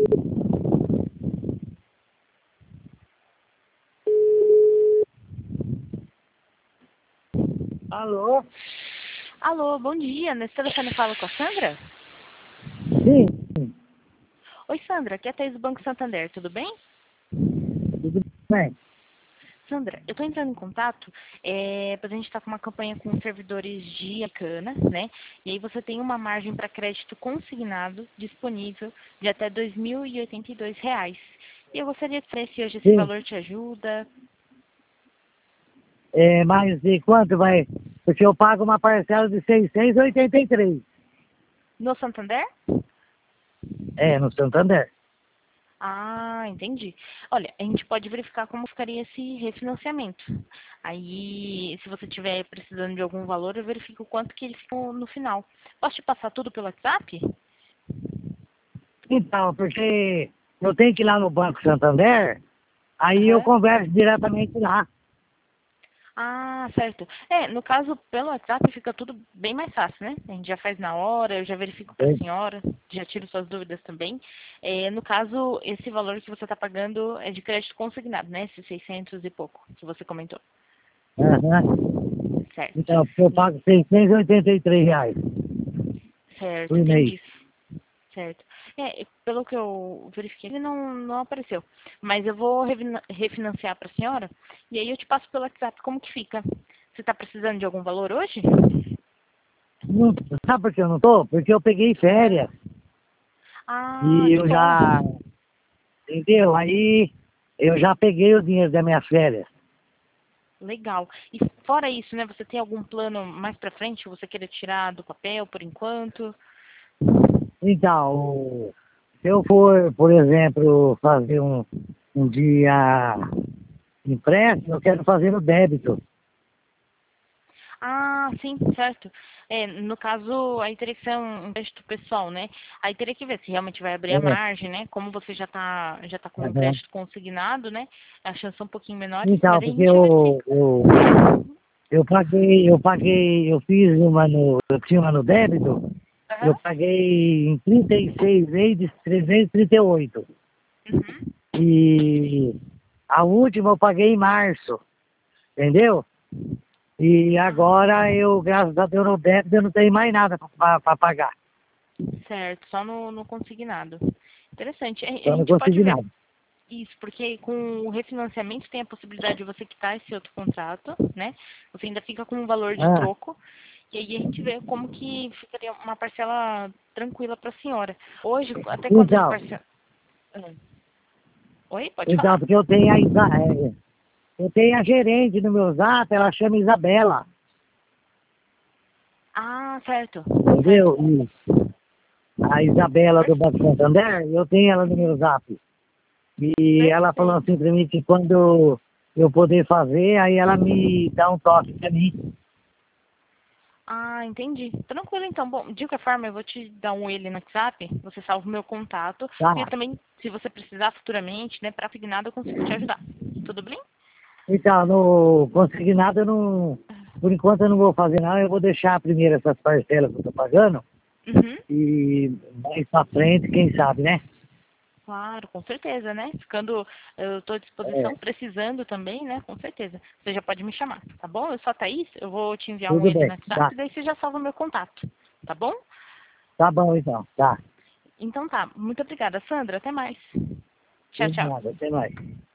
Alô? Alô, bom dia. Nesse telefone eu falo com a Sandra? Sim, Oi, Sandra. Aqui é a Thaís do Banco Santander. Tudo bem? tudo bem. Sandra, eu estou entrando em contato para a gente estar com uma campanha com servidores de Americana, né? E aí você tem uma margem para crédito consignado disponível de até R$ 2.082. E eu gostaria de saber se hoje esse Sim, valor te ajuda. mas e quanto vai? Porque eu pago uma parcela de 683. No Santander? No Santander. Ah, entendi. Olha, a gente pode verificar como ficaria esse refinanciamento. Aí, se você estiver precisando de algum valor, eu verifico o quanto que ele ficou no final. Posso te passar tudo pelo WhatsApp? Então, porque eu tenho que ir lá no Banco Santander, aí eu Aham. converso diretamente lá. Ah, certo. No caso, pelo WhatsApp fica tudo bem mais fácil, né? A gente já faz na hora, eu já verifico para a senhora, já tiro suas dúvidas também. No caso, esse valor que você está pagando é de crédito consignado, né? Esses 600 e pouco que você comentou. Aham. Certo. Então, porque eu pago R$ 683 Certo, por mês. entendi. Certo. Pelo que eu verifiquei, ele não apareceu. Mas eu vou refinanciar para a senhora e aí eu te passo pelo WhatsApp como que fica. Você está precisando de algum valor hoje? Não, sabe por que eu não tô? Porque eu peguei Aham. férias Ah, e que eu bom. já, entendeu? Aí eu já peguei o dinheiro das minhas férias. Legal. E fora isso, né? Você tem algum plano mais para frente que você queira tirar do papel por enquanto? Então, se eu for, por exemplo, fazer um dia empréstimo, eu quero fazer no débito. Ah, sim, certo. No caso, aí teria que ser um crédito pessoal, né? Aí teria que ver se realmente vai abrir a É, margem, né? Como você já tá com um aham. crédito consignado, né? A chance é um pouquinho menores, Então, mas aí a porque gente verifica. eu fiz eu tinha uma no débito, eu Aham. paguei em 36 vezes 338. Uhum. E a última eu paguei em março, entendeu? E agora eu, graças a Deus, no débito eu não tenho mais nada para pagar. Certo, só no consignado. Interessante. A Eu não gente pode consegui ver nada. isso, porque com o refinanciamento tem a possibilidade de você quitar esse outro contrato, né? Você ainda fica com um valor de Ah, troco. E aí a gente vê como que ficaria uma parcela tranquila para a senhora. Hoje, até quanto de então, parcela? Ah, oi, pode então, falar. porque eu tenho a gerente no meu zap, ela chama Isabela, Ah, certo, certo. entendeu? E a Isabela do Banco Santander, eu tenho ela no meu zap. E ela falou Perfeito. assim pra mim que quando eu poder fazer, aí ela me dá um toque pra mim. Ah, entendi. Tranquilo, então. Bom, de qualquer forma, eu vou te dar um ele no WhatsApp, você salva o meu contato, e Tá? também, se você precisar futuramente, né, para nada, eu consigo te ajudar. Tudo bem? Então, no consignado eu não. Por enquanto eu não vou fazer não, eu vou deixar primeiro essas parcelas que eu tô pagando. Uhum. E mais pra frente, quem sabe, né? Claro, com certeza, né? Eu estou à É, disposição, precisando também, né? Com certeza. Você já pode me chamar, tá bom? Eu sou a Thaís, eu vou te enviar um tudo ele bem. no Tá. WhatsApp, daí você já salva o meu contato, tá bom? Tá bom então. Tá. Então tá, muito obrigada, Sandra, até mais. Tchau, De tchau. nada, até mais.